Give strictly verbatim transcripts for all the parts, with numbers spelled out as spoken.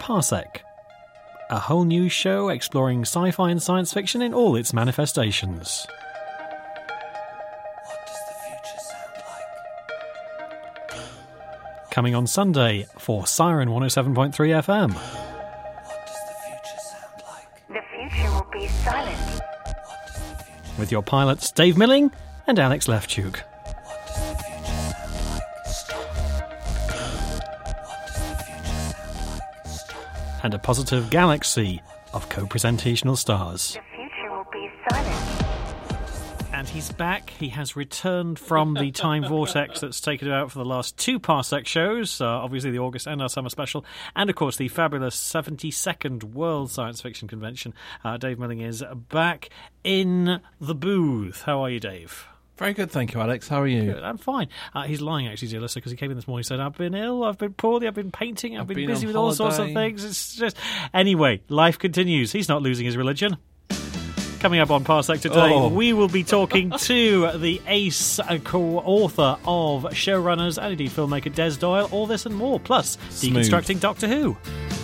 Parsec, a whole new show exploring sci-fi and science fiction in all its manifestations. What does the future sound like? Coming on Sunday for Siren one oh seven point three F M. What does the future sound like? The future will be silent. What does the future With your pilots Dave Milling and Alex Lefchuk. What does the future sound like? Stop. What does the future sound like? Stop. And a positive galaxy of co-presentational stars. The future will be silent. And he's back. He has returned from the time vortex that's taken him out for the last two Parsec shows, uh, obviously the August and our summer special, and of course the fabulous seventy-second World Science Fiction Convention. Uh, Dave Milling is back in the booth. How are you, Dave? Very good, thank you, Alex. How are you? Good, I'm fine. Uh, he's lying, actually, dear listener, because he came in this morning and said, I've been ill, I've been poorly, I've been painting, I've, I've been, been busy on with all sorts of holiday." things. It's just... Anyway, life continues. He's not losing his religion. Coming up on Parsec today, Oh. we will be talking to the ace uh, co-author of showrunners and indeed filmmaker Des Doyle, all this and more, plus Smooth. deconstructing Doctor Who.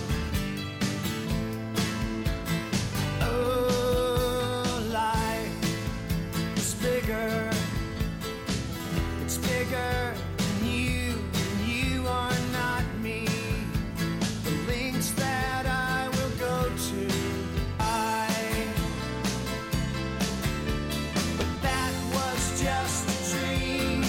Oh, life is bigger. It's bigger than you, and you are not me. The links that I will go to, I. But that was just a dream.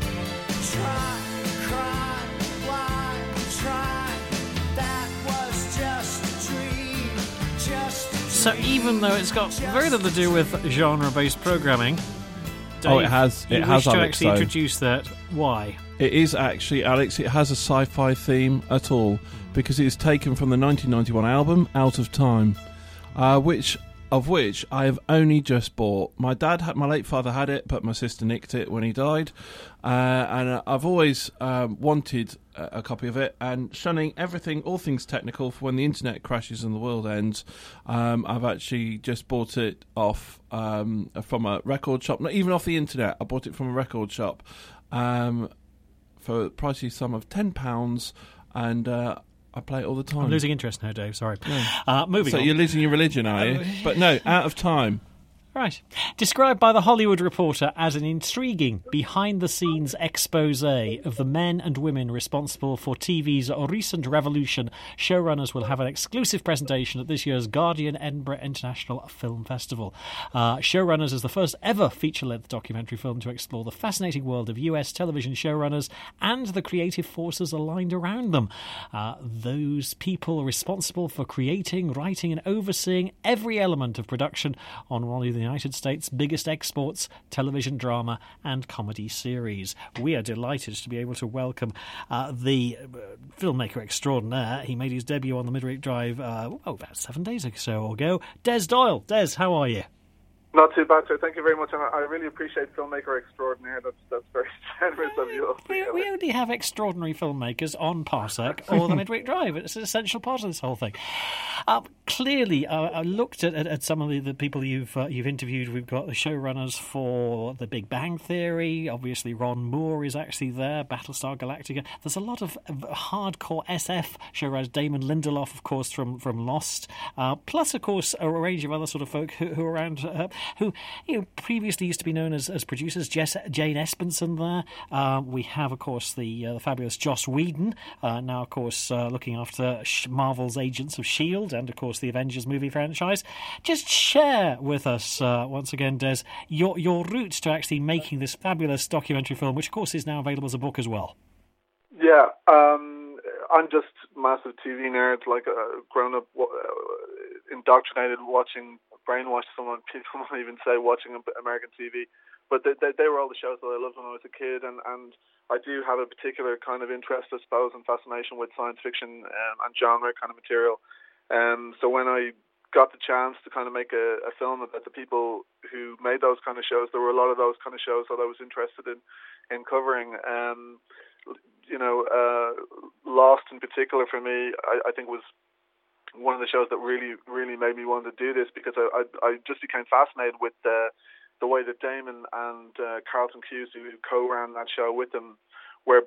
Try, cry, why, try. That was just a dream. Just a dream. So even though it's got very little to do with genre-based programming, Dave, Oh, it has- it you has, wish to Alex, actually though. introduce that. Why? It is actually, Alex, it has a sci-fi theme at all, because it is taken from the nineteen ninety-one album, Out of Time, uh, which of which I have only just bought. My dad had, my late father had it, but my sister nicked it when he died, uh, and uh, I've always um, wanted a, a copy of it, and shunning everything, all things technical, for when the internet crashes and the world ends, um, I've actually just bought it off um, from a record shop, not even off the internet, I bought it from a record shop, um, for a pricey sum of ten pounds, and uh, I play it all the time. I'm losing interest now, Dave. Sorry. Uh, moving So on. you're losing your religion, are you? But no, Out of Time. Right. Described by The Hollywood Reporter as an intriguing, behind-the-scenes expose of the men and women responsible for T V's recent revolution, showrunners will have an exclusive presentation at this year's Guardian Edinburgh International Film Festival. Uh, showrunners is the first ever feature-length documentary film to explore the fascinating world of U S television showrunners and the creative forces aligned around them. Uh, those people responsible for creating, writing and overseeing every element of production on one of the United States' biggest exports, television drama and comedy series. We are delighted to be able to welcome uh, the uh, filmmaker extraordinaire. He made his debut on the Midweek Drive uh, oh, about seven days or so ago. Des Doyle. Des, how are you? Not too bad, sir. Thank you very much. And I I really appreciate filmmaker extraordinaire. That's that's very generous of you. We, we only have extraordinary filmmakers on Parsec or the Midweek Drive. It's an essential part of this whole thing. Um, clearly, uh, I looked at, at, at some of the, the people you've uh, you've interviewed. We've got the showrunners for The Big Bang Theory. Obviously, Ron Moore is actually there. Battlestar Galactica. There's a lot of uh, hardcore S F showrunners. Damon Lindelof, of course, from from Lost. Uh, plus, of course, a range of other sort of folk who, who are around. Uh, who you know previously used to be known as, as producers. Jess, Jane Espenson there. Uh, we have, of course, the, uh, the fabulous Joss Whedon, uh, now, of course, uh, looking after Marvel's Agents of S H I E L D and, of course, the Avengers movie franchise. Just share with us, uh, once again, Des, your, your route to actually making this fabulous documentary film, which, of course, is now available as a book as well. Yeah, um, I'm just massive T V nerd. Like, uh, grown up, uh, indoctrinated, watching, brainwashed. Someone people might even say watching American T V. But they, they, they were all the shows that I loved when I was a kid, and, and I do have a particular kind of interest, I suppose, and fascination with science fiction um, and genre kind of material. Um, so when I got the chance to kind of make a, a film about the people who made those kind of shows, there were a lot of those kind of shows that I was interested in, in covering. Um, you know, uh, Lost in particular for me, I, I think was one of the shows that really, really made me want to do this, because I, I, I just became fascinated with the the way that Damon and uh, Carlton Cuse, who co-ran that show with them, were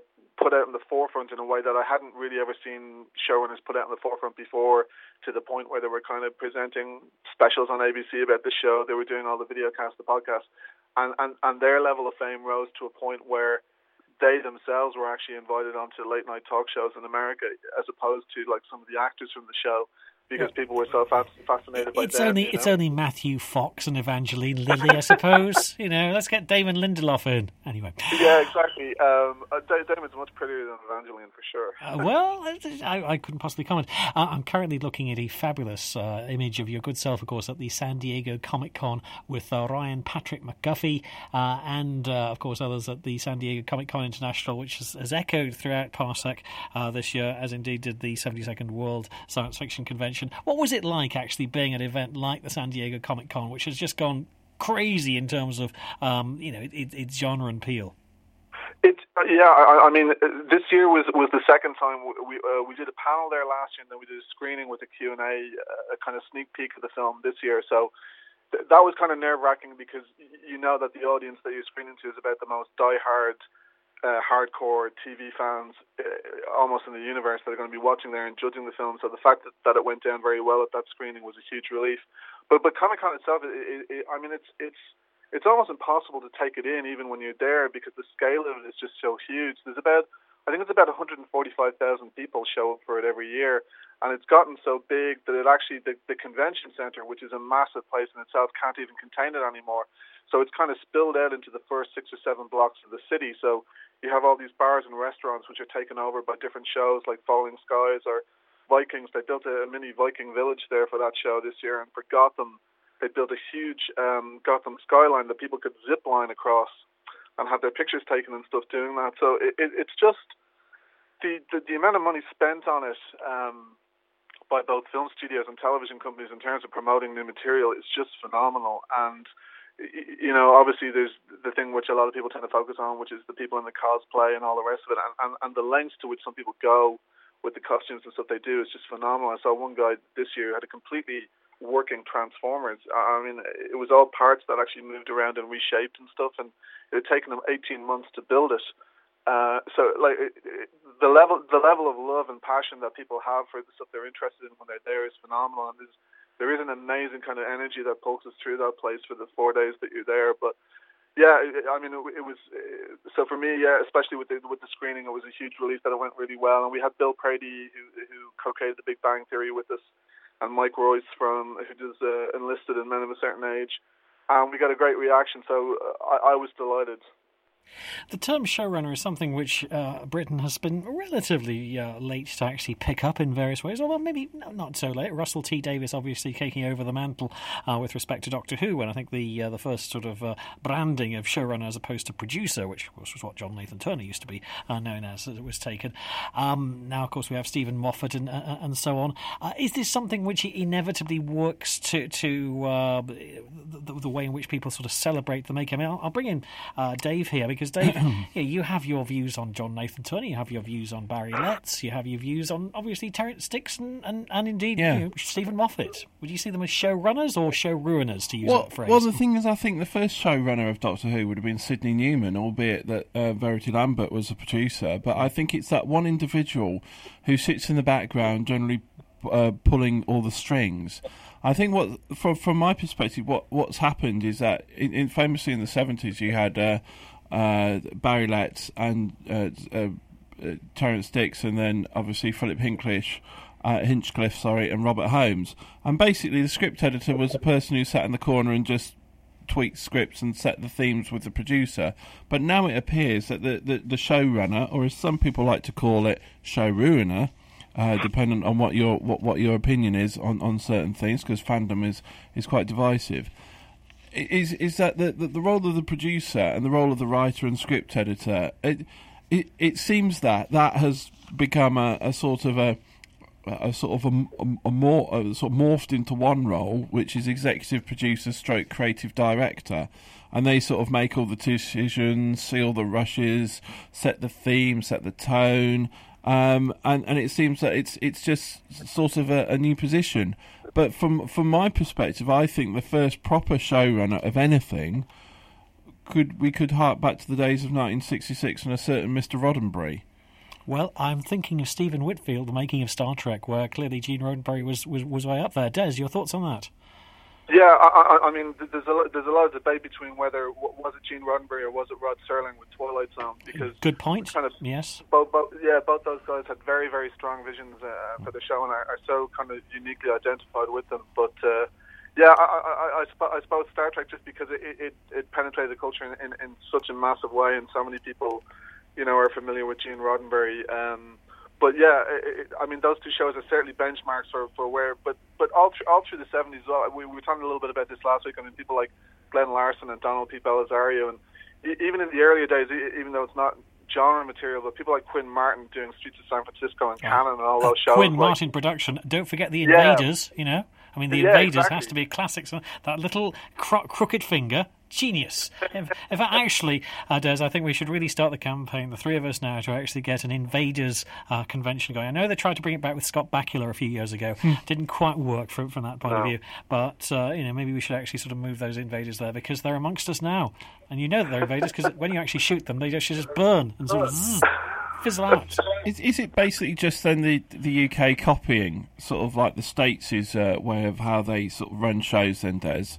put out in the forefront in a way that I hadn't really ever seen showrunners put out in the forefront before, to the point where they were kind of presenting specials on A B C about the show. They were doing all the videocasts, the podcasts, and, and, and their level of fame rose to a point where they themselves were actually invited onto late night talk shows in America, as opposed to like some of the actors from the show, because people were so fas- fascinated by it's them. Only, you it's know? only Matthew Fox and Evangeline Lilly, I suppose. You know, let's get Damon Lindelof in. Anyway. Yeah, exactly. Um, uh, Damon's much prettier than Evangeline, for sure. Uh, well, I, I couldn't possibly comment. Uh, I'm currently looking at a fabulous uh, image of your good self, of course, at the San Diego Comic-Con with uh, Ryan Patrick McGuffey uh, and, uh, of course, others at the San Diego Comic-Con International, which has, has echoed throughout Parsec uh, this year, as indeed did the seventy-second World Science Fiction Convention. What was it like, actually, being at an event like the San Diego Comic-Con, which has just gone crazy in terms of, um, you know, it, it, its genre and appeal? It, uh, yeah, I, I mean, uh, this year was was the second time we uh, we did a panel there last year, and then we did a screening with a Q and A, uh, a kind of sneak peek of the film this year. So th- that was kind of nerve-wracking, because y- you know that the audience that you're screening to is about the most die-hard, uh, hardcore T V fans uh, almost in the universe that are going to be watching there and judging the film. So the fact that, that it went down very well at that screening was a huge relief. But but Comic-Con itself, it, it, it, I mean, it's it's it's almost impossible to take it in even when you're there, because the scale of it is just so huge. There's about, I think it's about one hundred forty-five thousand people show up for it every year, and it's gotten so big that it actually, the, the convention center, which is a massive place in itself, can't even contain it anymore. So it's kind of spilled out into the first six or seven blocks of the city. So you have all these bars and restaurants which are taken over by different shows like Falling Skies or Vikings. They built a, a mini Viking village there for that show this year, and for Gotham, they built a huge um, Gotham skyline that people could zip line across and have their pictures taken and stuff doing that. So it, it, it's just the, the the amount of money spent on it um, by both film studios and television companies in terms of promoting new material is just phenomenal. And you know, obviously there's the thing which a lot of people tend to focus on, which is the people in the cosplay and all the rest of it, and, and, and the lengths to which some people go with the costumes and stuff they do is just phenomenal. I saw one guy this year who had a completely working Transformers. I mean, it was all parts that actually moved around and reshaped and stuff, and it had taken them eighteen months to build it. Uh, so, like, it, it, the level the level of love and passion that people have for the stuff they're interested in when they're there is phenomenal, and there's, there is an amazing kind of energy that pulses through that place for the four days that you're there. But yeah, it, I mean, it, it was so for me. Yeah, especially with the with the screening, it was a huge relief that it went really well, and we had Bill Prady, who who co-created The Big Bang Theory, with us, and Mike Royce from who does uh, Enlisted and Men of a Certain Age, and we got a great reaction. So uh, I, I was delighted. The term showrunner is something which uh, Britain has been relatively uh, late to actually pick up in various ways, although maybe not so late. Russell T Davies obviously taking over the mantle uh, with respect to Doctor Who, and I think the uh, the first sort of uh, branding of showrunner as opposed to producer, which of course was what John Nathan Turner used to be uh, known as, as it was taken. Um, now, of course, we have Stephen Moffat and uh, and so on. Uh, is this something which inevitably works to to uh, the, the way in which people sort of celebrate the making? I mean, I'll, I'll bring in uh, Dave here, because Dave, yeah, you have your views on John Nathan Turner, you have your views on Barry Letts, you have your views on, obviously, Terrence Dicks and, and, and indeed yeah. you know, Stephen Moffat. Would you see them as showrunners or show ruiners, to use well, that phrase? Well, the thing is, I think the first showrunner of Doctor Who would have been Sidney Newman, albeit that uh, Verity Lambert was the producer. But I think it's that one individual who sits in the background, generally uh, pulling all the strings. I think what, from from my perspective, what what's happened is that in, in famously in the seventies you had uh, uh, Barry Letts and uh, uh, uh, Terrence Dicks, and then obviously Philip Hinchcliffe, uh, Hinchcliffe, sorry, and Robert Holmes. And basically, the script editor was the person who sat in the corner and just tweaked scripts and set the themes with the producer. But now it appears that the the, the showrunner, or as some people like to call it, show ruiner. Uh, dependent on what your what, what your opinion is on, on certain things, because fandom is, is quite divisive. Is is that the, the the role of the producer and the role of the writer and script editor? It it, it seems that that has become a, a sort of a a sort of a, a, a more a sort of morphed into one role, which is executive producer stroke creative director, and they sort of make all the decisions, see all the rushes, set the theme, set the tone. Um, and, and it seems that it's it's just sort of a, a new position. But from from my perspective, I think the first proper showrunner of anything could we could hark back to the days of nineteen sixty-six and a certain Mister Roddenberry. Well, I'm thinking of Stephen Whitfield, the making of Star Trek, where clearly Gene Roddenberry was, was, was way up there. Des, your thoughts on that? Yeah, I, I, I mean, there's a there's a lot of debate between whether was it Gene Roddenberry or was it Rod Serling with Twilight Zone, because good point. Kind of, yes, both, both yeah, both those guys had very very strong visions uh, for the show and are, are so kind of uniquely identified with them. But uh, yeah, I I, I, I suppose Star Trek, just because it it, it penetrated the culture in, in, in such a massive way, and so many people, you know, are familiar with Gene Roddenberry. Um, But yeah, it, I mean, those two shows are certainly benchmarks for, for where. But but all through, all through the seventies, well, we, we were talking a little bit about this last week. I mean, people like Glenn Larson and Donald P. Belisario, and e- even in the earlier days, e- even though it's not genre material, but people like Quinn Martin doing Streets of San Francisco and Cannon and all those shows. Quinn like, Martin production. Don't forget the Yeah. Invaders. You know, I mean, the Yeah, Invaders exactly. has to be a classic. So that little cro- crooked finger. Genius. If, if I actually, uh, Des, I think we should really start the campaign, the three of us now, to actually get an Invaders uh, convention going. I know they tried to bring it back with Scott Bakula a few years ago. Didn't quite work from, from that point No. of view. But, uh, you know, maybe we should actually sort of move those Invaders there, because they're amongst us now. And you know that they're Invaders, because when you actually shoot them, they just, just burn and sort of zzz, fizzle out. Is, is it basically just then the the U K copying, sort of like the States' uh, way of how they sort of run shows then, Des?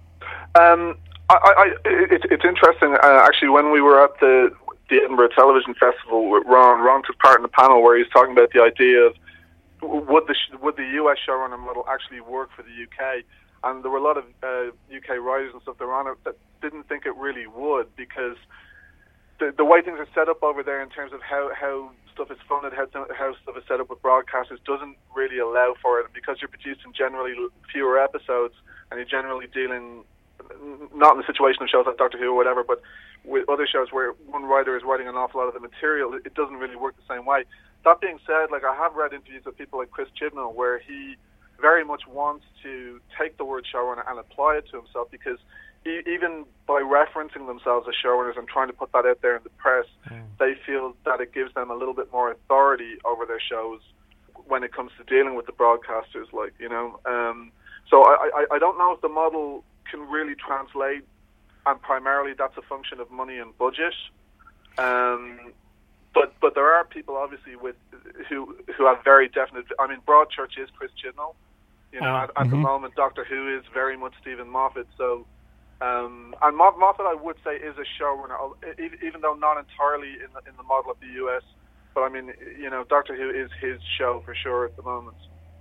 Um, I, I, it, it's interesting. Uh, actually, when we were at the the Edinburgh Television Festival with Ron, Ron took part in the panel where he was talking about the idea of would the would the U S showrunner model actually work for the U K, and there were a lot of uh, U K writers and stuff that were on it that didn't think it really would, because the the way things are set up over there in terms of how how stuff is funded, how how stuff is set up with broadcasters, doesn't really allow for it, and because you're producing generally fewer episodes and you're generally dealing not in the situation of shows like Doctor Who or whatever, but with other shows where one writer is writing an awful lot of the material, it doesn't really work the same way. That being said, like I have read interviews with people like Chris Chibnall where he very much wants to take the word showrunner and apply it to himself, because he, even by referencing themselves as showrunners and trying to put that out there in the press, mm. they feel that it gives them a little bit more authority over their shows when it comes to dealing with the broadcasters, like, you know. Um, so I, I, I don't know if the model can really translate, and primarily that's a function of money and budget. Um, but but there are people obviously with who who have very definite. I mean, Broadchurch is Chris Chibnall. You know, uh, at, at mm-hmm. the moment, Doctor Who is very much Stephen Moffat. So, um, and Mo- Moffat, I would say, is a showrunner, even though not entirely in the, in the model of the U S. But I mean, you know, Doctor Who is his show for sure at the moment.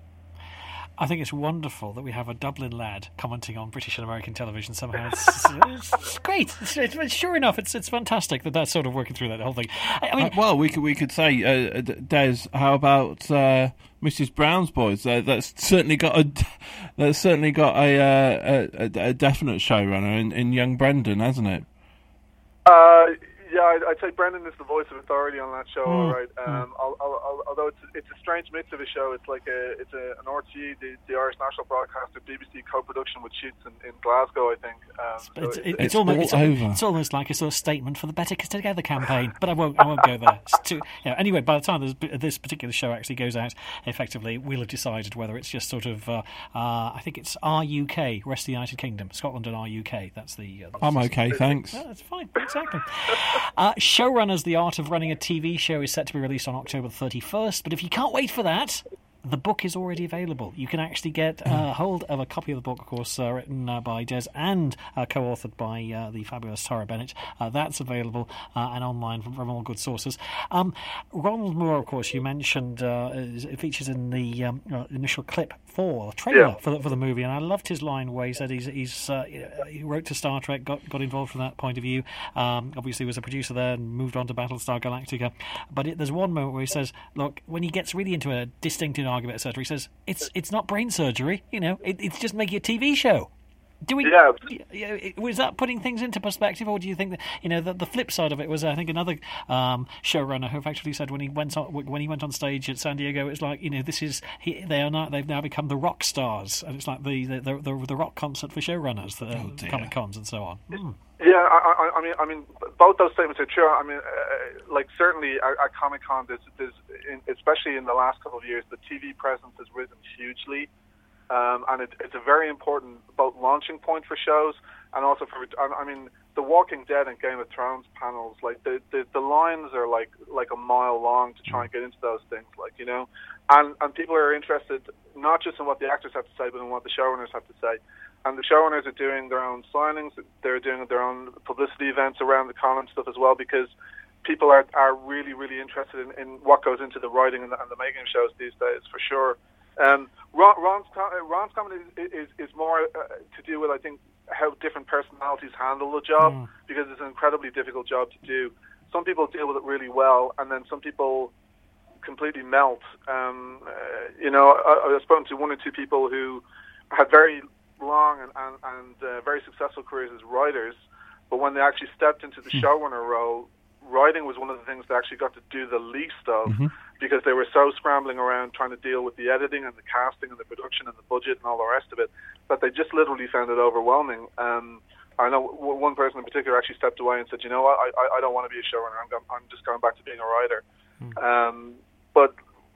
I think it's wonderful that we have a Dublin lad commenting on British and American television somehow. It's, it's, it's great. It's, it's, sure enough, it's it's fantastic that that's sort of working through that whole thing. I, I mean, uh, well, we could we could say, uh, Des, how about uh, Missus Brown's Boys? Uh, that's certainly got a that's certainly got a uh, a, a definite showrunner in, in young Brendan, hasn't it? Uh, yeah, I'd, I'd say Brendan is the voice of authority on that show. Mm. All right. Um, I'll, I'll, I'll, although it's it's a strange mix of a show. It's like a it's a, an R T E, the, the Irish National Broadcaster, B B C co-production with shoots in, in Glasgow, I think. Um, so it's, it's, it's, it's almost all it's, over. It's almost like a sort of statement for the Better Together campaign. But I won't I won't go there. It's too, you know, anyway, by the time this, this particular show actually goes out, effectively, we'll have decided whether it's just sort of uh, uh, I think it's R U K, rest of the United Kingdom, Scotland and R U K. That's the. Uh, that's I'm okay, thanks. No, that's fine. Exactly. uh, Showrunners: The Art of Running a T V Show is set to be released on October thirty-first, but if you can't wait for that, the book is already available. You can actually get uh, hold of a copy of the book, of course, uh, written uh, by Des and uh, co-authored by uh, the fabulous Tara Bennett. Uh, that's available uh, and online from, from all good sources. Um, Ronald Moore, of course, you mentioned, uh, is, it features in the um, uh, initial clip for, trailer Yeah. for, the, for the movie, and I loved his line where he said he's, he's uh, he wrote to Star Trek, got, got involved from that point of view. Um, obviously, was a producer there and moved on to Battlestar Galactica. But it, there's one moment where he says, look, when he gets really into a distinct argument, et cetera, he says, it's it's not brain surgery, you know, it, it's just making a T V show. Do we? Yeah. Was that putting things into perspective, or do you think that, you know, the, the flip side of it was, I think, another um, showrunner who actually said when he went on when he went on stage at San Diego, it's like, you know, this is he, they are not they've now become the rock stars, and it's like the the the, the, the rock concert for showrunners, the Oh, dear. Comic Cons and so on. Mm. Yeah, I, I, I mean, I mean, both those statements are true. I mean, uh, like certainly at, at Comic Con, there's, there's in, especially in the last couple of years, the T V presence has risen hugely. Um, and it, it's a very important both launching point for shows and also for, I, I mean, the Walking Dead and Game of Thrones panels, like the, the the lines are like like a mile long to try and get into those things, like you know, and and people are interested not just in what the actors have to say, but in what the showrunners have to say. And the showrunners are doing their own signings, they're doing their own publicity events around the con and stuff as well, because people are, are really, really interested in, in what goes into the writing and the, and the making of shows these days, for sure. Um, Ron, Ron's, Ron's comedy is, is, is more uh, to do with, I think, how different personalities handle the job, mm. because it's an incredibly difficult job to do. Some people deal with it really well, and then some people completely melt. Um, uh, you know, I, I've spoken to one or two people who had very long and, and, and uh, very successful careers as writers, but when they actually stepped into the showrunner role, writing was one of the things they actually got to do the least of, mm-hmm. because they were so scrambling around trying to deal with the editing and the casting and the production and the budget and all the rest of it, that they just literally found it overwhelming. Um, I know w- one person in particular actually stepped away and said, you know what, I, I, I don't want to be a showrunner, I'm, go- I'm just going back to being a writer. Mm. Um, but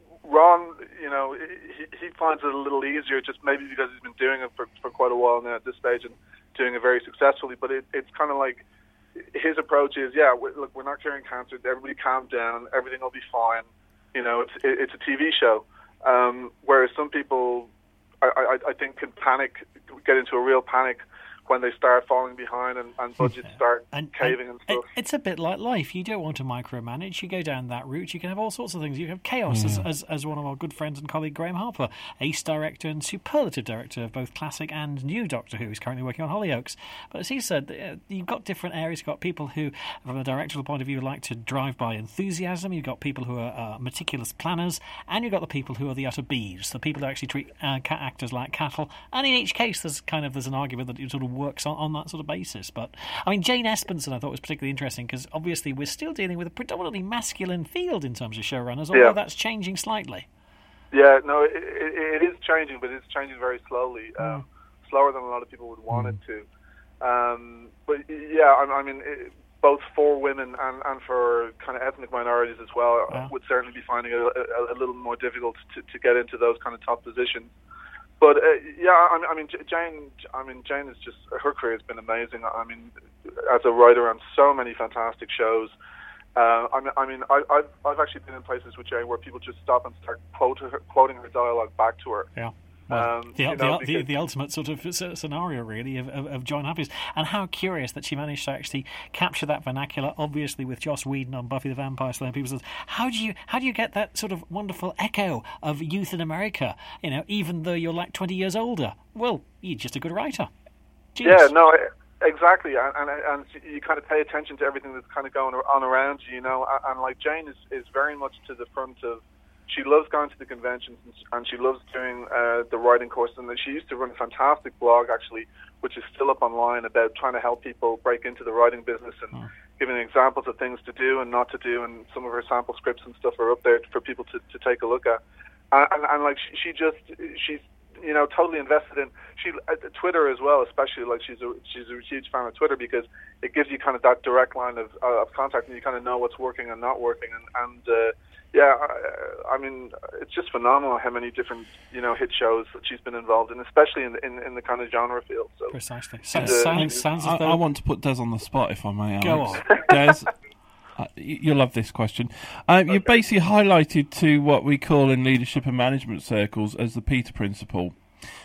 Ron, you know, he, he finds it a little easier, just maybe because he's been doing it for, for quite a while now at this stage and doing it very successfully. But it, it's kind of like his approach is, yeah, we're, look, we're not curing cancer. Everybody calm down. Everything will be fine. You know, it's it, it's a T V show. Um, whereas some people, I, I, I think, can panic, get into a real panic when they start falling behind and, and budgets yeah. start and, caving and, and stuff. It's a bit like life. You don't want to micromanage. You go down that route, you can have all sorts of things. You have chaos, yeah. as, as as one of our good friends and colleague Graham Harper, ace director and superlative director of both classic and new Doctor Who, is currently working on Hollyoaks. But as he said, you've got different areas. You've got people who, from a directorial point of view, like to drive by enthusiasm. You've got people who are uh, meticulous planners, and you've got the people who are the utter beeves, the people who actually treat uh, actors like cattle. And in each case, there's kind of there's an argument that it sort of works on, on that sort of basis. But I mean, Jane Espenson I thought was particularly interesting, because obviously we're still dealing with a predominantly masculine field in terms of showrunners, although yeah. that's changing slightly. Yeah, no, it, it, it is changing, but it's changing very slowly, mm. um, slower than a lot of people would want mm. it to. Um, but yeah, I, I mean, it, both for women and, and for kind of ethnic minorities as well, yeah. would certainly be finding it a, a, a little more difficult to, to get into those kind of top positions. But uh, yeah, I mean, I mean, Jane. I mean, Jane is just her career has been amazing. I mean, as a writer on so many fantastic shows. Uh, I mean, I mean, I, I've I've actually been in places with Jane where people just stop and start quote her, quoting her dialogue back to her. Yeah. Well, um, the, you know, the, the, the ultimate sort of scenario, really, of, of, of Joan Happy's. And how curious that she managed to actually capture that vernacular, obviously with Joss Whedon on Buffy the Vampire Slayer. People say, how do you how do you get that sort of wonderful echo of youth in America, you know, even though you're like twenty years older? Well, you're just a good writer. Jeez. Yeah, no, exactly. And, and and you kind of pay attention to everything that's kind of going on around you, you know. And, and like Jane is, is very much to the front of. She loves going to the conventions, and she loves doing uh, the writing course. And she used to run a fantastic blog, actually, which is still up online, about trying to help people break into the writing business and oh. giving examples of things to do and not to do. And some of her sample scripts and stuff are up there for people to, to take a look at. And, and, and like she, she just, she's you know totally invested in she uh, Twitter as well, especially. Like she's a she's a huge fan of Twitter, because it gives you kind of that direct line of uh, of contact, and you kind of know what's working and not working. And and uh, yeah, I, I mean, it's just phenomenal how many different, you know, hit shows that she's been involved in, especially in the, in, in the kind of genre field. So, precisely. So, uh, sounds, sounds I, as though... I want to put Des on the spot, if I may, Alex. Go on. Des, uh, you'll love this question. Uh, okay. You basically highlighted to what we call in leadership and management circles as the Peter Principle.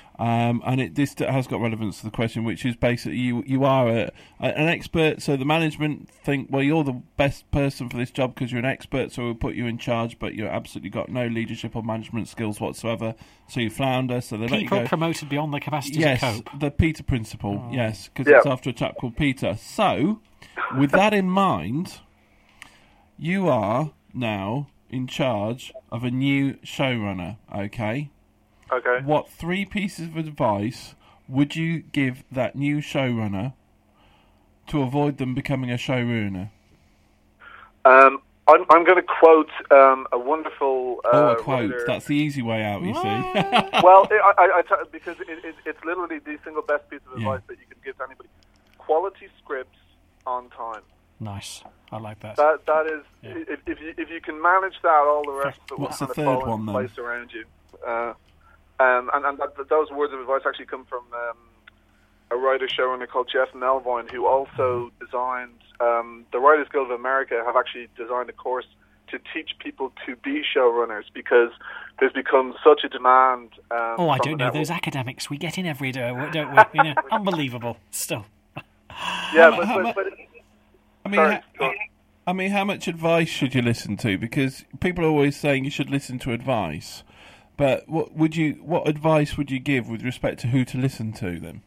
Um, and it this has got relevance to the question, which is basically you you are a, a, an expert, so the management think, well, you're the best person for this job because you're an expert, so we'll put you in charge, but you've absolutely got no leadership or management skills whatsoever, so you flounder, so they let you go. People promoted beyond their capacity yes, to cope. The Peter Principle, oh. yes, because yeah. it's after a chap called Peter. So, with that in mind, you are now in charge of a new showrunner, okay? Okay. What three pieces of advice would you give that new showrunner to avoid them becoming a showrunner? Um, I'm, I'm going to quote um, a wonderful. Uh, oh, a quote. writer. That's the easy way out, you see. Well, it, I, I, I t- because it, it, it's literally the single best piece of advice yeah. that you can give to anybody. Quality scripts on time. Um, I like that. That that is, yeah. if, if you if you can manage that, all the rest of it will What's kind the of third fall one, into then? place around you. Uh, Um, and and that, those words of advice actually come from um, a writer showrunner called Jeff Melvoin, who also designed um, the Writers Guild of America have actually designed a course to teach people to be showrunners because there's become such a demand. Um, oh, I from don't the know. network. Those academics, we get in every day, don't we? You know, unbelievable. Still. Yeah, How but, mu- but, how but I mean, sorry, ha- go on. I mean, how much advice should you listen to? Because people are always saying you should listen to advice, but what would you? What advice would you give with respect to who to listen to? Then,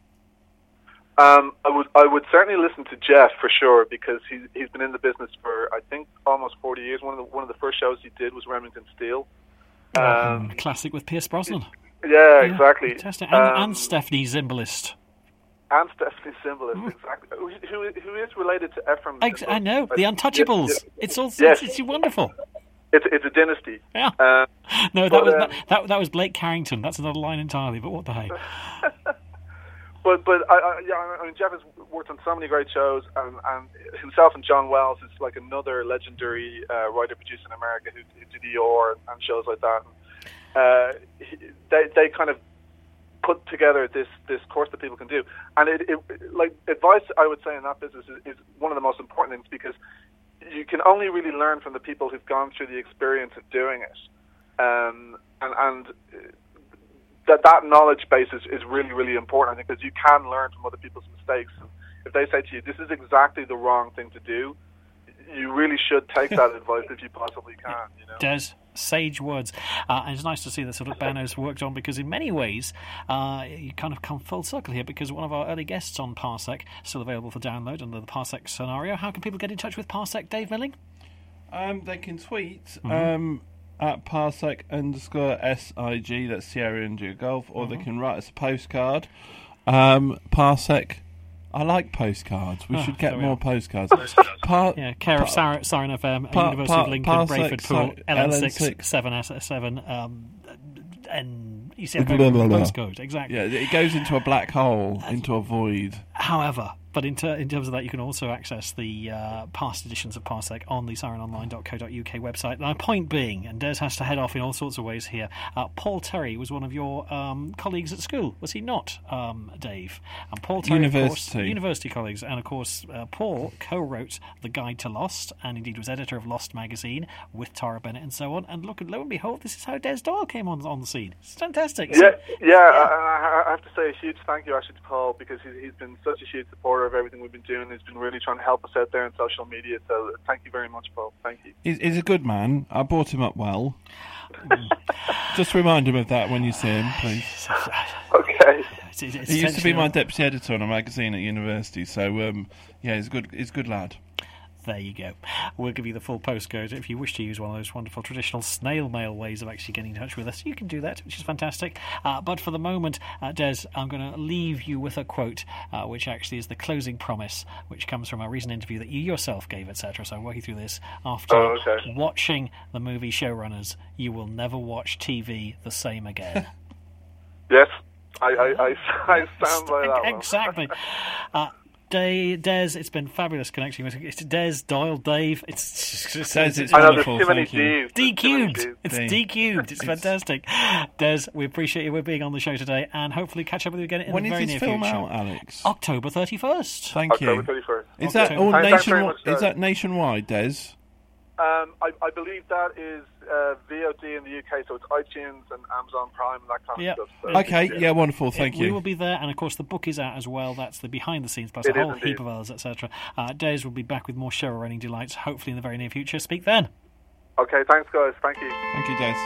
Um, I would I would certainly listen to Jeff for sure because he's he's been in the business for I think almost forty years. One of the one of the first shows he did was Remington Steele. Um, Classic with Pierce Brosnan. yeah, exactly. Fantastic. And, Um, and Stephanie Zimbalist. and Stephanie Zimbalist, exactly. Who, who who is related to Ephraim? Ex- I know. The Untouchables. Yeah, yeah. It's all Yes. it's, it's wonderful. It's it's a dynasty. Yeah. Um, No, that but, was um, that, that that was Blake Carrington. That's another line entirely. But what the hey? But but I, I, yeah, I mean Jeff has worked on so many great shows, and, and himself and John Wells is like another legendary uh, writer producer in America who, who did E R and shows like that. Uh, he, they they kind of put together this this course that people can do, and it, it like advice I would say in that business is, is one of the most important things because you can only really learn from the people who've gone through the experience of doing it, um, and and. that that knowledge base is, is really, really important, I think, because you can learn from other people's mistakes. And if they say to you, this is exactly the wrong thing to do, you really should take that advice if you possibly can. You know? Des, sage words. Uh, and it's nice to see the sort of Benno's worked on because in many ways uh, you kind of come full circle here because one of our early guests on Parsec, still available for download under the Parsec scenario. How can people get in touch with Parsec, Dave Milling? um, they can tweet. Mm-hmm. Um, at parsec underscore S I G, that's Sierra India Golf, or Mm-hmm. they can write us a postcard. Um, parsec, I like postcards. We Oh, should get there we more are. postcards. Par- Yeah, care of par- Siren, Siren F M, par- University par- of Lincoln, Parsec, Brayford Pool, si- L N L N six, six. seven S S seven, um, and you see Blah, blah, blah. postcode, exactly. Yeah, it goes into a black hole, into a void. However, but in, ter- in terms of that, you can also access the uh, past editions of Parsec on the siren online dot co dot U K website. My point being, and Des has to head off in all sorts of ways here, uh, Paul Terry was one of your um, colleagues at school, was he not, um, Dave? And Paul Terry, of course, University. university colleagues, and of course, uh, Paul co-wrote The Guide to Lost, and indeed was editor of Lost magazine with Tara Bennett and so on. And look, lo and behold, this is how Des Doyle came on on the scene. It's fantastic. Yeah, yeah. I, I have to say a huge thank you actually to Paul because he's, he's been such a huge supporter of everything we've been doing. He's been really trying to help us out there in social media. So thank you very much, Paul. Thank you. He's, he's a good man. I brought him up well. Just remind him of that when you see him, please. Okay. It's- it's He used to be essentially- my deputy editor on a magazine at university, so um, yeah, he's a good, he's a good lad. There you go. We'll give you the full postcode. If you wish to use one of those wonderful traditional snail mail ways of actually getting in touch with us, you can do that, which is fantastic. Uh, but for the moment, uh, Des, I'm going to leave you with a quote, uh, which actually is the closing promise, which comes from a recent interview that you yourself gave, et cetera. So I'm working through this. After Oh, okay. watching the movie Showrunners, you will never watch T V the same again. Yes, I, I, I, I stand by that one. Exactly. Uh, Des, Des, it's been fabulous connecting with you. It's Des, Doyle, Dave. It's just, Des, it's I know wonderful, there's too many thank you. D's. D There's too many cubed. D's. It's D. D cubed. It's fantastic. Des, we appreciate you being on the show today, and hopefully catch up with you again in When the is very this near film future. out, Alex? October thirty-first. Thank October you. thirty-first. Is that October. all Thanks- thanks very nation? much, Is guys. that nationwide, Des? Um, I, I believe that is uh, V O D in the U K, so it's iTunes and Amazon Prime and that kind Yeah. of stuff. So, Okay, yeah, wonderful. Thank We you. will be there, and of course the book is out as well. That's the behind the scenes plus It a is whole indeed. heap of others, et cetera. Uh, Des will be back with more show running delights, hopefully in the very near future. Speak then. Okay, thanks, guys. Thank you. Thank you, Des.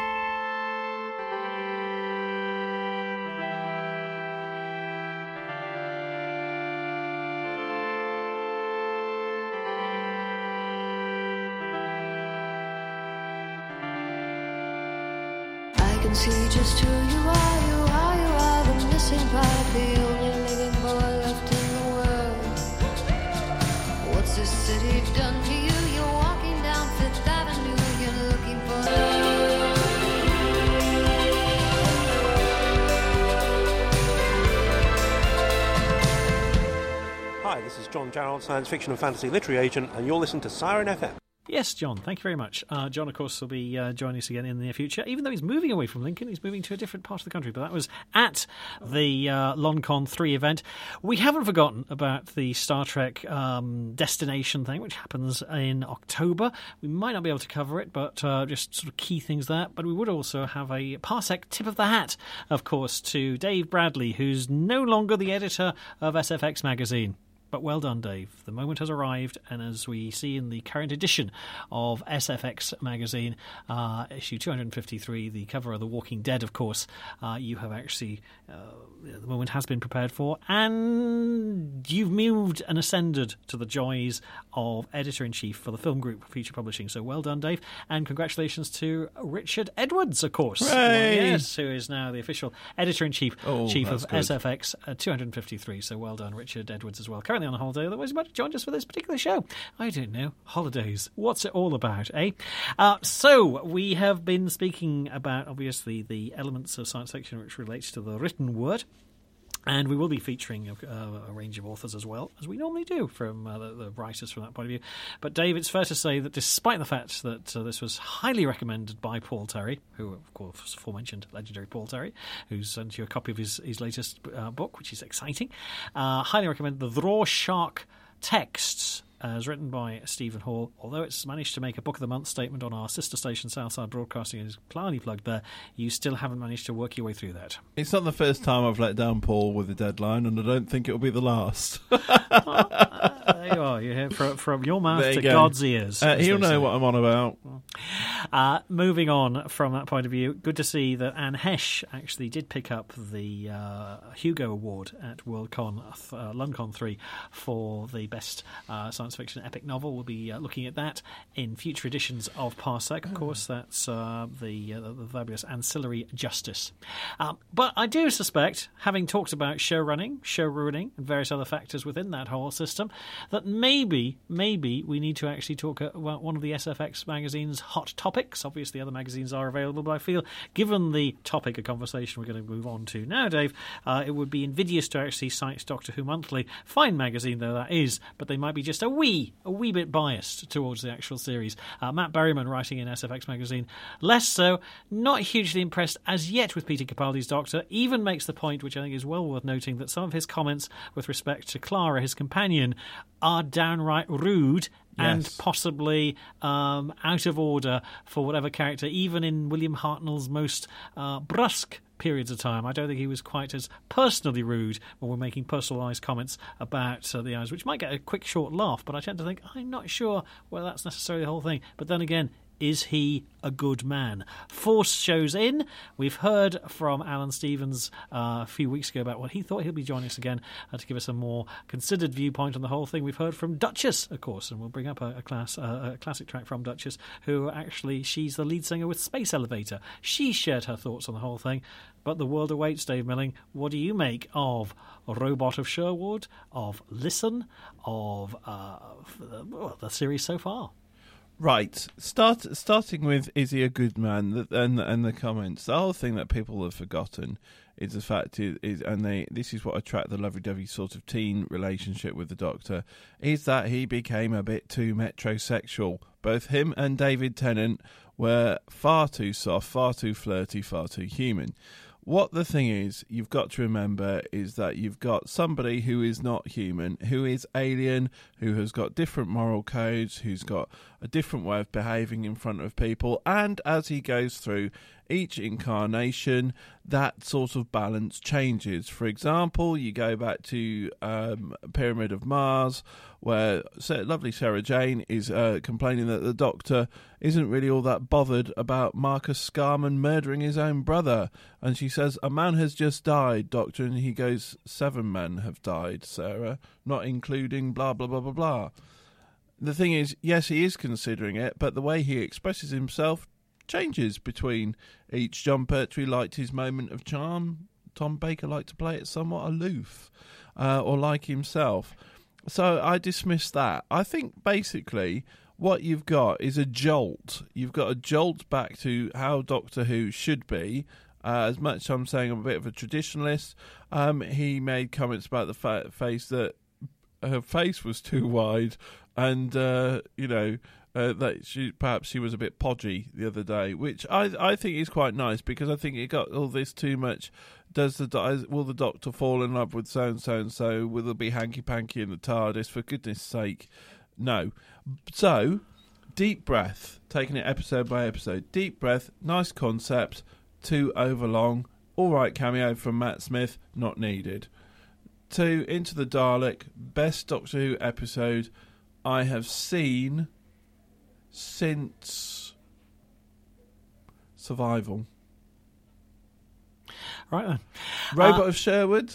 I can see just who you are, you are, you are the missing part, the only living boy left in the world. What's this city done to you? You're walking down Fifth Avenue, you're looking for Hi, this is John Jarrell, science fiction and fantasy literary agent, and you're listening to Siren F M. Yes, John, thank you very much. Uh, John, of course, will be uh, joining us again in the near future. Even though he's moving away from Lincoln, he's moving to a different part of the country. But that was at the uh, LonCon three event. We haven't forgotten about the Star Trek um, destination thing, which happens in October. We might not be able to cover it, but uh, just sort of key things there. But we would also have a Parsec tip of the hat, of course, to Dave Bradley, who's no longer the editor of S F X magazine. But well done, Dave. The moment has arrived, and as we see in the current edition of S F X magazine, uh, issue two hundred fifty-three, the cover of The Walking Dead, of course, uh, you have actually, uh, the moment has been prepared for, and you've moved and ascended to the joys of editor-in-chief for the film group Future Publishing. So well done, Dave, and congratulations to Richard Edwards, of course. Hooray! Well, yes, who is now the official editor-in-chief Oh, chief that's of good. S F X uh, two hundred fifty-three. So well done, Richard Edwards, as well. Currently on a holiday, otherwise he might have joined us for this particular show. I don't know. Holidays. What's it all about, eh? Uh, so, we have been speaking about, obviously, the elements of science fiction which relates to the written word. And we will be featuring a, a range of authors as well, as we normally do from uh, the, the writers from that point of view. But, Dave, it's fair to say that despite the fact that uh, this was highly recommended by Paul Terry, who, of course, aforementioned legendary Paul Terry, who sent you a copy of his, his latest uh, book, which is exciting, uh, highly recommended the Rorschach Texts, as written by Stephen Hall. Although it's managed to make a Book of the Month statement on our sister station, Southside Broadcasting, is plenty plugged there, you still haven't managed to work your way through that. It's not the first time I've let down Paul with a deadline, and I don't think it'll be the last. uh, there you are. You hear from, from your mouth There you to go. God's ears. Uh, as he'll they know say. what I'm on about. Uh, moving on from that point of view, good to see that Anne Hesh actually did pick up the uh, Hugo Award at WorldCon, uh, LonCon three for the best uh, science fiction epic novel. We'll be uh, looking at that in future editions of Parsec. Of course, that's uh, the, uh, the fabulous Ancillary Justice. Um, but I do suspect, having talked about show running, show ruining, and various other factors within that whole system, that maybe, maybe we need to actually talk about one of the S F X magazine's hot topics. Obviously, other magazines are available, but I feel, given the topic of conversation we're going to move on to now, Dave, uh, it would be invidious to actually cite Doctor Who Monthly. Fine magazine, though that is, but they might be just a wee, a wee bit biased towards the actual series. Uh, Matt Berryman, writing in S F X magazine, less so, not hugely impressed as yet with Peter Capaldi's Doctor, even makes the point, which I think is well worth noting, that some of his comments with respect to Clara, his companion, are downright rude and Yes. possibly um, out of order for whatever character, even in William Hartnell's most uh, brusque periods of time. I don't think he was quite as personally rude when we're making personalised comments about uh, the eyes, which might get a quick, short laugh, but I tend to think, I'm not sure whether that's necessarily the whole thing. But then again, is he a good man? Force shows in. We've heard from Alan Stevens uh, a few weeks ago about what he thought. He'll be joining us again uh, to give us a more considered viewpoint on the whole thing. We've heard from Duchess, of course, and we'll bring up a, a, class, uh, a classic track from Duchess, who actually, she's the lead singer with Space Elevator. She shared her thoughts on the whole thing. But the world awaits, Dave Milling. What do you make of Robot of Sherwood, of Listen, of uh, well, the series so far? Right. Start starting with is he a good man, th- and and the comments. The whole thing that people have forgotten is the fact is, is and they this is what attracted the lovey-dovey sort of teen relationship with the Doctor, is that he became a bit too metrosexual. Both him and David Tennant were far too soft, far too flirty, far too human. What the thing is, you've got to remember is that you've got somebody who is not human, who is alien, who has got different moral codes, who's got a different way of behaving in front of people, and as he goes through each incarnation, that sort of balance changes. For example, you go back to um, Pyramid of Mars, where lovely Sarah Jane is uh, complaining that the Doctor isn't really all that bothered about Marcus Scarman murdering his own brother. And she says, a man has just died, Doctor. And he goes, seven men have died, Sarah, not including blah, blah, blah, blah, blah. The thing is, yes, he is considering it, but the way he expresses himself changes between each. John Pertwee liked his moment of charm. Tom Baker liked to play it somewhat aloof, uh, or like himself. So I dismiss that. I think basically what you've got is a jolt. You've got a jolt back to how Doctor Who should be. Uh, as much as I'm saying I'm a bit of a traditionalist, um, he made comments about the fa- face that her face was too wide, and uh, you know, uh, that she perhaps she was a bit podgy the other day, which I I think is quite nice because I think it got all this too much. Does the do- will the Doctor fall in love with so and so and so? Will there be hanky panky in the TARDIS? For goodness sake, no. So deep breath, taking it episode by episode. Deep breath, nice concept. Too overlong. All right, cameo from Matt Smith, not needed. Two, Into the Dalek, best Doctor Who episode I have seen since Survival. Right then. Robot Uh, of Sherwood.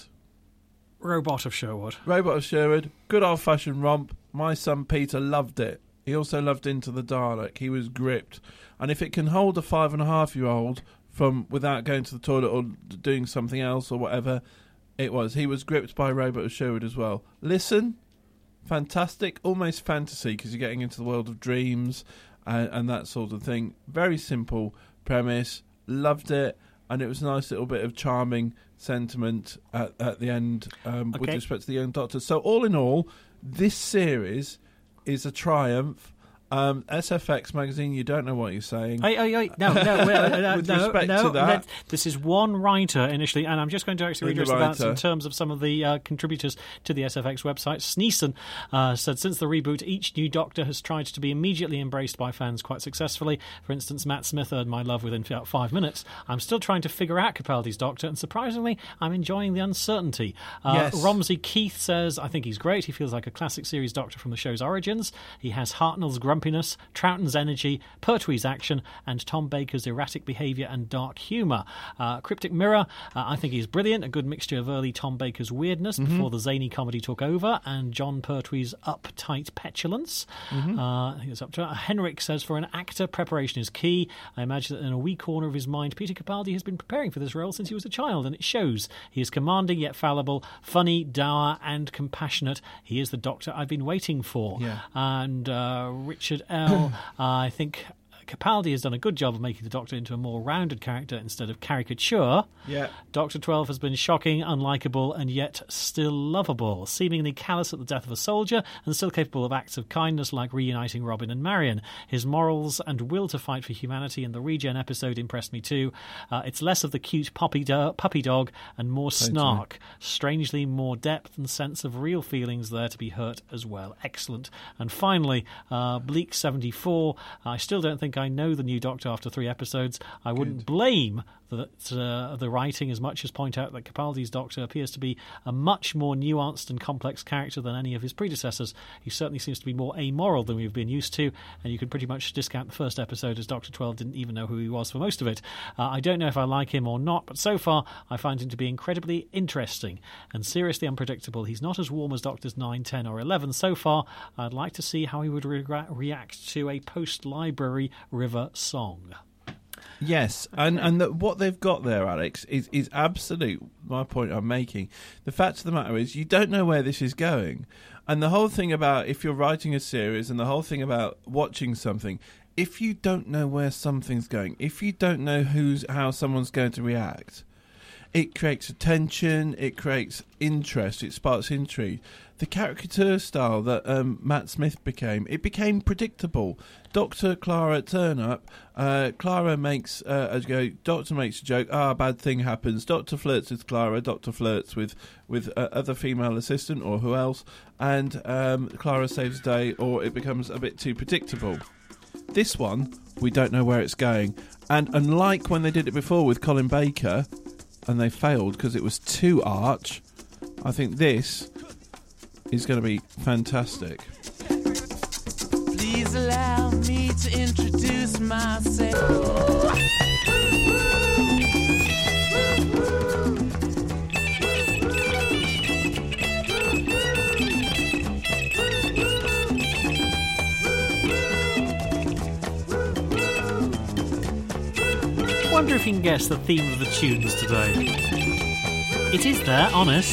Robot of Sherwood. Robot of Sherwood. Good old-fashioned romp. My son Peter loved it. He also loved Into the Dalek. He was gripped. And if it can hold a five-and-a-half-year-old from without going to the toilet or doing something else or whatever, it was. He was gripped by Robot of Sherwood as well. Listen, fantastic, almost fantasy because you're getting into the world of dreams and, and that sort of thing. Very simple premise. Loved it. And it was a nice little bit of charming sentiment at, at the end um, with Okay. respect to the Young Doctor. So all in all, this series is a triumph. Um, S F X magazine, you don't know what you're saying. Hey, hey, hey, no, no, wait, uh, With no, respect no, to that- that- this is one writer initially, and I'm just going to actually Who's read the the stats writer? in terms of some of the uh, contributors to the S F X website. Sneeson uh, said, since the reboot, each new Doctor has tried to be immediately embraced by fans quite successfully. For instance, Matt Smith earned my love within about five minutes. I'm still trying to figure out Capaldi's Doctor, and surprisingly, I'm enjoying the uncertainty. Uh, Yes. Romsey Keith says, I think he's great. He feels like a classic series Doctor from the show's origins. He has Hartnell's grumpiness, Troughton's energy, Pertwee's action, and Tom Baker's erratic behaviour and dark humour. Uh, Cryptic Mirror, uh, I think he's brilliant. A good mixture of early Tom Baker's weirdness before the zany comedy took over, and John Pertwee's uptight petulance. Uh, I think it's up to Henrik says, for an actor, preparation is key. I imagine that in a wee corner of his mind, Peter Capaldi has been preparing for this role since he was a child, and it shows. He is commanding yet fallible, funny, dour, and compassionate. He is the Doctor I've been waiting for. Yeah. And uh, Richard L. uh, I think Capaldi has done a good job of making the Doctor into a more rounded character instead of caricature. Yeah. Doctor twelve has been shocking, unlikable, and yet still lovable, seemingly callous at the death of a soldier and still capable of acts of kindness like reuniting Robin and Marion. His morals and will to fight for humanity in the Regen episode impressed me too. Uh, it's less of the cute puppy, do- puppy dog and more snark. Strangely more depth and sense of real feelings there to be hurt as well. Excellent. And finally, uh, Bleak seventy-four. I still don't think I know the new Doctor after three episodes. I wouldn't blame that uh, the writing as much as point out that Capaldi's Doctor appears to be a much more nuanced and complex character than any of his predecessors. He certainly seems to be more amoral than we've been used to, and you could pretty much discount the first episode as Doctor twelve didn't even know who he was for most of it. Uh, I don't know if I like him or not, but so far I find him to be incredibly interesting and seriously unpredictable. He's not as warm as Doctors nine, ten or eleven so far. I'd like to see how he would re- react to a post-library River song. Yes, and and the, what they've got there, Alex, is is absolute. My point I'm making. The fact of the matter is, you don't know where this is going, and the whole thing about if you're writing a series, and the whole thing about watching something, if you don't know where something's going, if you don't know who's how someone's going to react, it creates attention, it creates interest, it sparks intrigue. The caricature style that um, Matt Smith became, it became predictable. Doctor Clara turn up, uh, Clara makes uh, a joke, Doctor makes a joke, ah, bad thing happens, Doctor flirts with Clara, Doctor flirts with, with uh, other female assistant or who else, and um, Clara saves the day, or it becomes a bit too predictable. This one, we don't know where it's going. And unlike when they did it before with Colin Baker, and they failed because it was too arch, I think this is going to be fantastic. Please allow me to introduce myself. I wonder if you can guess the theme of the tunes today. It is there, honest.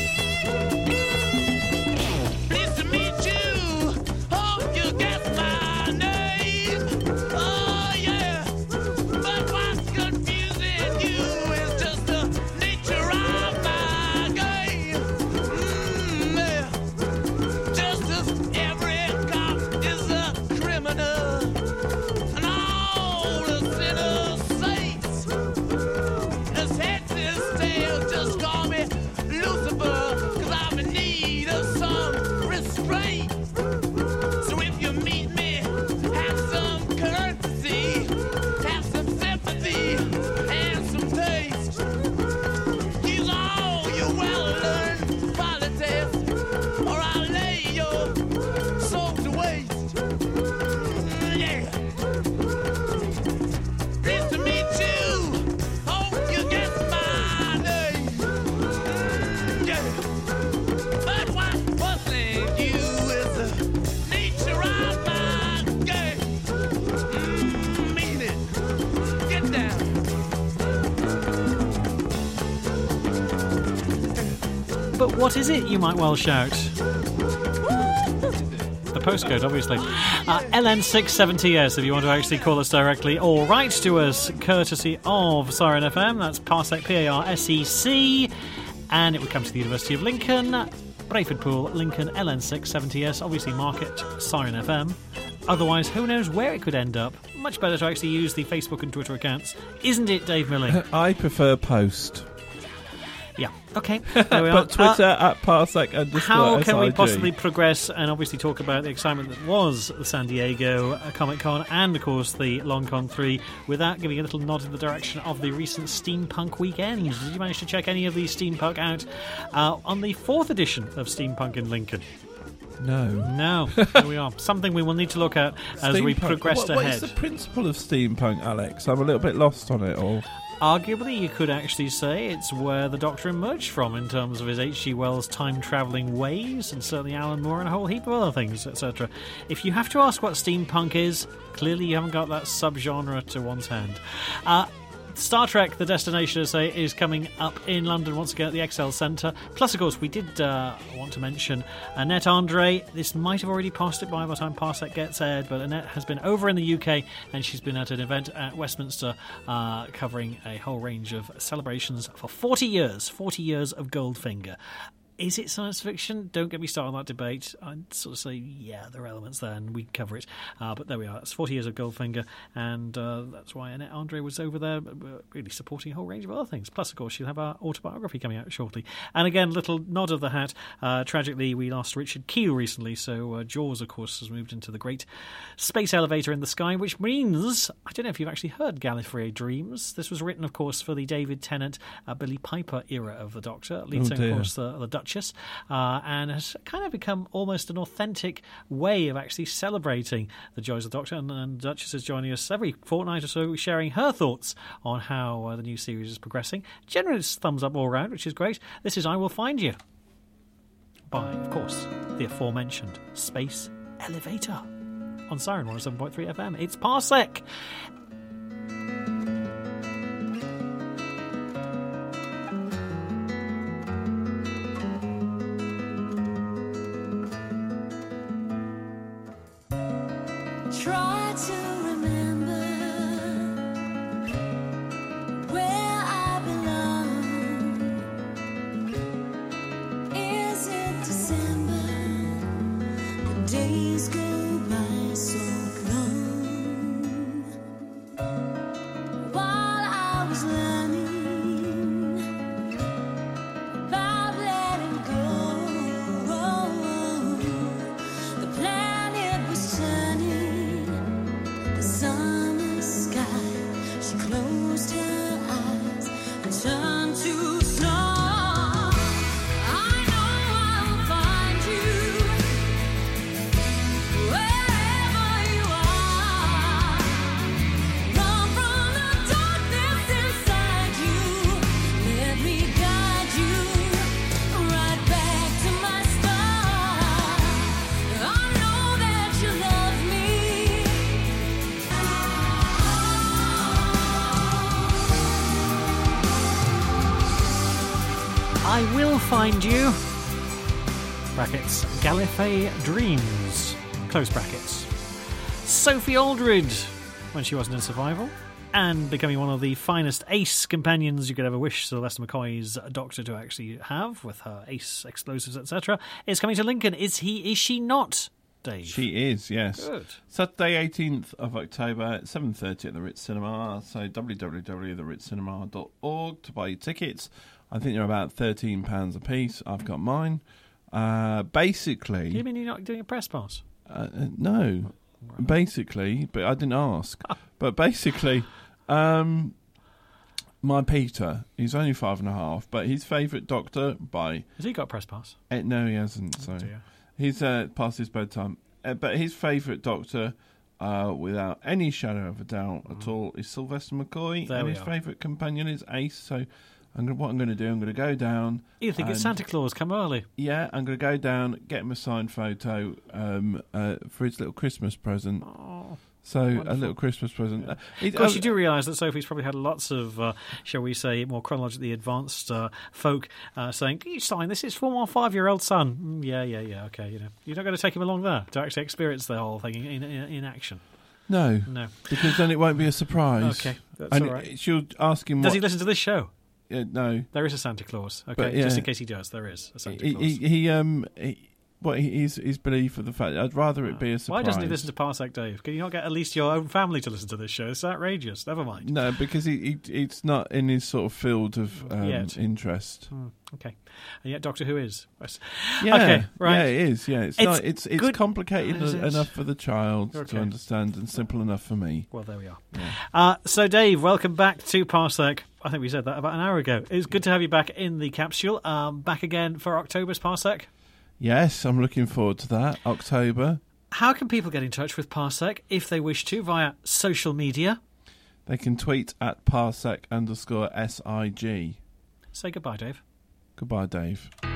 Pleased to meet you. Hope you guessed my name. Oh yeah. But what's confusing you is just the nature of my game. Mm, yeah. Just as every cop is a criminal. But what is it, you might well shout? The postcode, obviously. Uh, L N six seventy S if you want to actually call us directly or write to us courtesy of Siren F M. That's Parsec, P A R S E C. And it would come to the University of Lincoln, Brayford Pool, Lincoln, L N six seventy S. Obviously mark it Siren F M. Otherwise, who knows where it could end up. Much better to actually use the Facebook and Twitter accounts. Isn't it, Dave Milling? I prefer post. Yeah. Okay. There we are. But Twitter Uh, at Parsec underscore How can we S I G. possibly progress and obviously talk about the excitement that was the San Diego uh, Comic Con and, of course, the Long Con three without giving a little nod in the direction of the recent Steampunk weekend? Did you manage to check any of the Steampunk out uh, on the fourth edition of Steampunk in Lincoln? No. No. There we are. Something we will need to look at as we Steampunk. progress what, What ahead. is the principle of steampunk, Alex? I'm a little bit lost on it all. Arguably, you could actually say it's where the Doctor emerged from in terms of his H G Wells time-travelling ways, and certainly Alan Moore and a whole heap of other things, et cetera. If you have to ask what steampunk is, clearly you haven't got that subgenre to one's hand. Uh, Star Trek, The Destination, I say, is coming up in London once again at the Excel Centre. Plus, of course, we did uh, want to mention Annette Andre. This might have already passed it by by the time Parsec gets aired, but Annette has been over in the U K and she's been at an event at Westminster uh, covering a whole range of celebrations for forty years. forty years of Goldfinger. Is it science fiction? Don't get me started on that debate. I'd sort of say, yeah, there are elements there, and we'd cover it. Uh, but there we are. It's forty years of Goldfinger, and uh, that's why Annette Andre was over there, uh, really supporting a whole range of other things. Plus, of course, she'll have our autobiography coming out shortly. And again, little nod of the hat. Uh, tragically, we lost Richard Keel recently, so uh, Jaws, of course, has moved into the great space elevator in the sky, which means, I don't know if you've actually heard Gallifrey Dreams. This was written, of course, for the David Tennant, uh, Billy Piper era of the Doctor, lead Oh, singer, of dear. course, the, the Duchess. Uh, and has kind of become almost an authentic way of actually celebrating the joys of the Doctor. And, and Duchess is joining us every fortnight or so, sharing her thoughts on how uh, the new series is progressing. Generally, it's thumbs up all round, which is great. This is I Will Find You by, of course, the aforementioned Space Elevator on Siren one oh seven point three F M. It's Parsec. Try to remember where I belong. Is it December? The days go by so long. While I was learning about letting go, the planet was turning. The summer sky, she closed her eyes and turned to snow. I know I'll find you wherever you are. Run from the darkness inside you. Let me guide you right back to my start. I know that you love me. I Will Find You. Brackets. Gallifrey Dreams. Close brackets. Sophie Aldred, when she wasn't in Survival, and becoming one of the finest ace companions you could ever wish Sylvester McCoy's Doctor to actually have, with her ace explosives, et cetera, is coming to Lincoln. Is he? Is she not, Dave? She is, yes. Good. Saturday, eighteenth of October at seven thirty at the Ritz Cinema. So w w w dot the ritz cinema dot org to buy your tickets. I think they're about thirteen pounds a piece. I've got mine. Uh, basically... Do you mean you're not doing a press pass? Uh, uh, no. Basically, but I didn't ask. But basically, um, my Peter, he's only five and a half, but his favourite Doctor by... Has he got a press pass? Uh, no, he hasn't. So dear. he's uh, past his bedtime. Uh, but his favourite Doctor, uh, without any shadow of a doubt at all, is Sylvester McCoy. There and we his are. favourite companion is Ace. So I'm gonna, what I'm going to do, I'm going to go down. You think it's and- Santa Claus come early? Yeah, I'm going to go down, get him a signed photo um, uh, for his little Christmas present. Oh. So a Wonderful. little Christmas present. Uh, it- Of course, uh, you do realise that Sophie's probably had lots of, uh, shall we say, more chronologically advanced uh, folk uh, saying, "Can you sign this? It's for my five-year-old son." Mm, yeah, yeah, yeah. Okay, you know, you're not going to take him along there to actually experience the whole thing in, in, in action. No, No. because then it won't be a surprise. Okay, that's and all right. she'll ask him Does what. he listen to this show? uh, no, There is a Santa Claus. Okay, But, yeah. just in case he does, there is a Santa he, Claus. he, he um, he, well, he- his his belief of the fact. I'd rather it be a surprise. Why doesn't he listen to Parsec Dave? Can you not get at least your own family to listen to this show? It's outrageous. Never mind. No, because he, he it's not in his sort of field of um, Yet. interest. Hmm, okay, and yet Doctor Who is. Yes. Yeah, Okay, right. Yeah, it is. Yeah, it's, It's not. It's it's good- complicated Is it? enough for the child Okay. to understand and simple enough for me. Well, there we are. Uh, so, Dave, welcome back to Parsec. I think we said that about an hour ago. It's good to have you back in the capsule. Um, back again for October's Parsec. Yes, I'm looking forward to that. October. How can people get in touch with Parsec if they wish to via social media? They can tweet at parsec underscore S I G. Say goodbye, Dave. Goodbye, Dave.